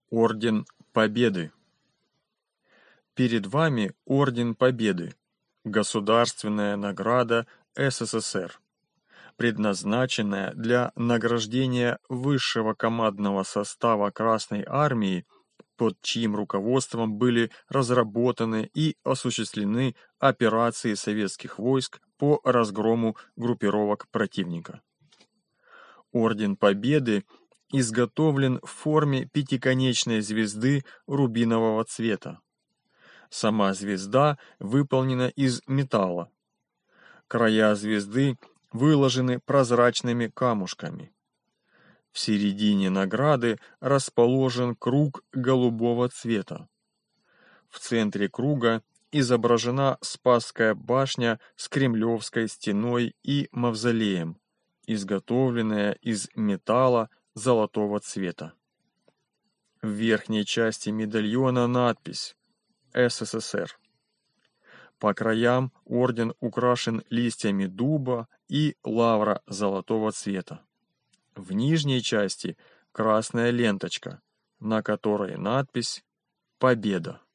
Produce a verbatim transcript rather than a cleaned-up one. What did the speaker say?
Орден Победы. Перед вами Орден Победы, государственная награда СССР, предназначенная для награждения высшего командного состава Красной Армии, под чьим руководством были разработаны и осуществлены операции советских войск по разгрому группировок противника. Орден Победы изготовлен в форме пятиконечной звезды рубинового цвета. Сама звезда выполнена из металла. Края звезды выложены прозрачными камушками. В середине награды расположен круг голубого цвета. В центре круга изображена Спасская башня с Кремлевской стеной и мавзолеем, изготовленная из металла золотого цвета. В верхней части медальона надпись «СССР». По краям орден украшен листьями дуба и лавра золотого цвета. В нижней части красная ленточка, на которой надпись «Победа».